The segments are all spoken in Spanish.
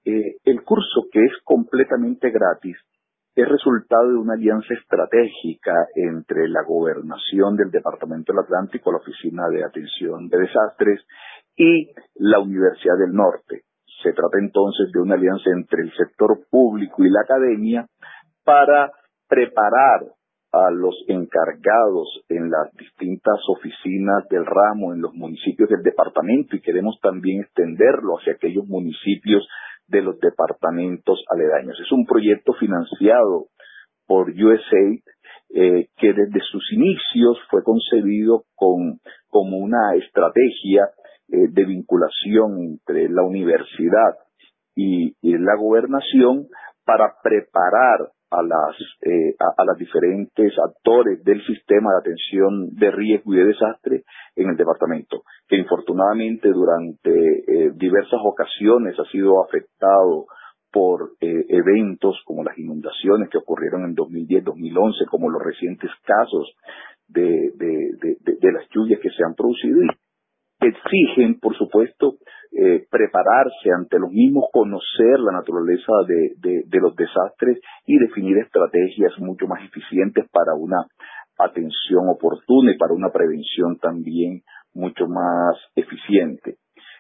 El curso, que es completamente gratis, es resultado de una alianza estratégica entre la Gobernación del Departamento del Atlántico, la Oficina de Atención de Desastres, y la Universidad del Norte. Se trata entonces de una alianza entre el sector público y la academia para preparar a los encargados en las distintas oficinas del ramo, en los municipios del departamento, y queremos también extenderlo hacia aquellos municipios de los departamentos aledaños. Es un proyecto financiado por USAID que desde sus inicios fue concebido como una estrategia de vinculación entre la universidad y la gobernación para preparar a las diferentes actores del sistema de atención de riesgo y de desastre en el departamento, que infortunadamente durante diversas ocasiones ha sido afectado por eventos como las inundaciones que ocurrieron en 2010-2011, como los recientes casos de las lluvias que se han producido, y exigen, por supuesto, prepararse ante los mismos, conocer la naturaleza de los desastres y definir estrategias mucho más eficientes para una atención oportuna y para una prevención también mucho más eficiente.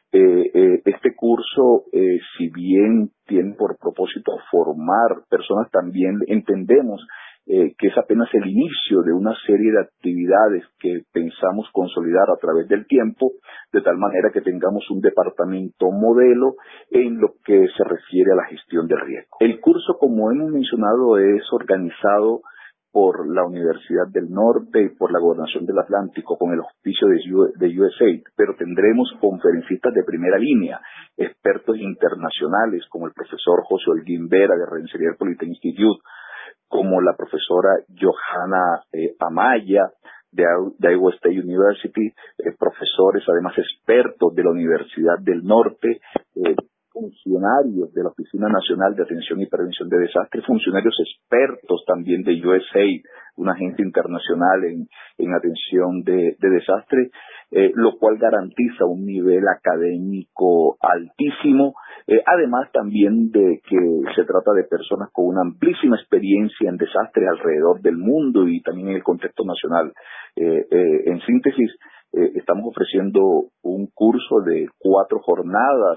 Este curso, si bien tiene por propósito formar personas, también entendemos que es apenas el inicio de una serie de actividades que pensamos consolidar a través del tiempo, de tal manera que tengamos un departamento modelo en lo que se refiere a la gestión del riesgo. El curso, como hemos mencionado, es organizado por la Universidad del Norte y por la Gobernación del Atlántico con el auspicio de USAID, pero tendremos conferencistas de primera línea, expertos internacionales como el profesor José Holguín Vera de Rensselaer Polytechnic Institute, como la profesora Johanna Amaya de Iowa State University, profesores además expertos de la Universidad del Norte, funcionarios de la Oficina Nacional de Atención y Prevención de Desastres, funcionarios expertos también de USAID, una agencia internacional en atención de desastres, lo cual garantiza un nivel académico altísimo, además también de que se trata de personas con una amplísima experiencia en desastres alrededor del mundo y también en el contexto nacional. En síntesis, estamos ofreciendo un curso de 4 jornadas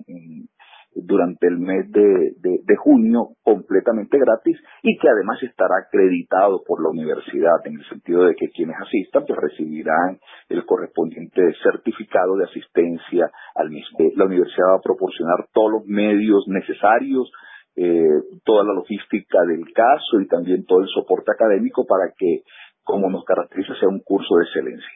durante el mes de junio, completamente gratis, y que además estará acreditado por la universidad, en el sentido de que quienes asistan pues recibirán el correspondiente certificado de asistencia al mismo. La universidad va a proporcionar todos los medios necesarios, toda la logística del caso y también todo el soporte académico para que, como nos caracteriza, sea un curso de excelencia.